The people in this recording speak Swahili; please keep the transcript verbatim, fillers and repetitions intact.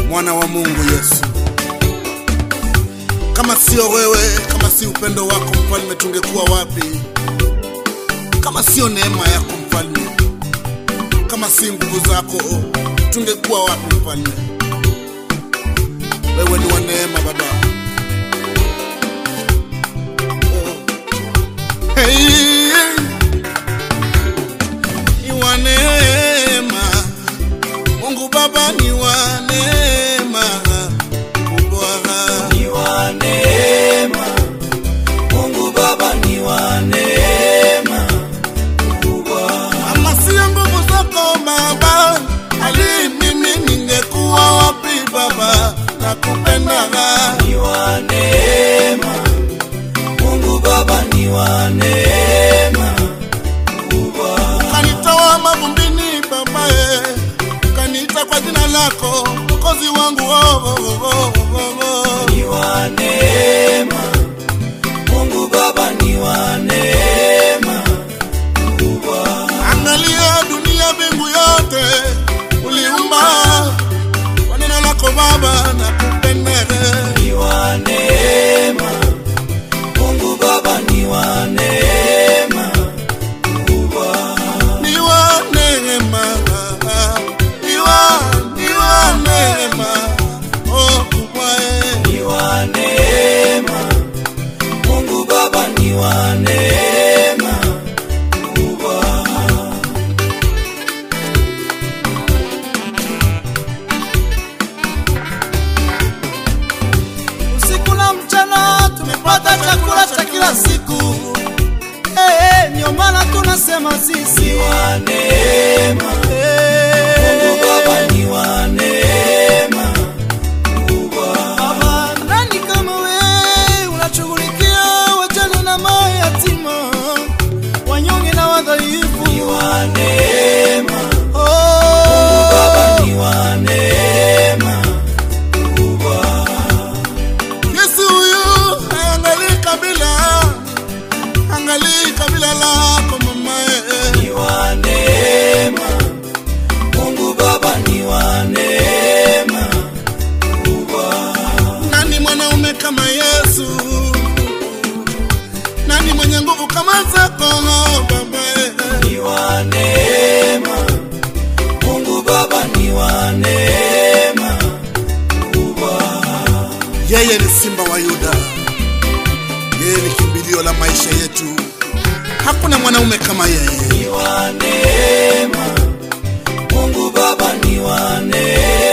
mwana wa Mungu Yesu. Kama sio wewe, kama si upendo wako mfalme, tungekuwa wapi? Kama sio neema yako mfalme, kama si nguvu zako, tungekuwa wapi mfalme? Wewe ni wa neema Baba. Hey, ni wa neema Mungu Baba, ni wa neema kubwa, ni wa neema Mungu Baba, ni wa neema kubwa. Ama sio nguvu zako Baba, ali mimi ningekuwa wapi Baba? Nakupenda, ni wa neema Mungu Baba, ni wa neema kubwa. Kanitoa mavumbini Baba, kanita kwa jina lako Mwokozi wangu. Oh, oh, oh, oh, oh. Ni wa neema Mungu Baba, ni wa neema kubwa. Angalia dunia, mbingu yote uliumba kwa neno lako Baba, nakupenda. Ni wa neema Mungu Baba, ni wa neema kubwa. Ni wa neema, ni wa, ni wa neema, oh kubwa. Ni wa neema Mungu Baba, ni wa neema kubwa. Usiku na mchana tumepata chakula cha kila siku. Eh, eh, ndio maana tunasema sisi Ni wa neema Mungu Baba, ni wa neema kubwa. Baba, nani kama wewe unashughulikia wajane na mayatima, wanyonge na wadhaifu. Ni wa neema Oh, Baba, ni wa neema kubwa. Yesu huyu angalii kabila, angalii kabila lako mama. Ni wa neema Mungu Baba, ni wa neema kubwa. Nani mwanaume kama Yesu? Nani mwenye nguvu kama zako Baba? Ni wa neema Mungu Baba, ni wa neema kubwa. Yeye ni simba wa Yuda, yeye ni kimbilio la maisha yetu. Hakuna mwanaume kama yeye. Ni wa neema Mungu Baba, ni wa neema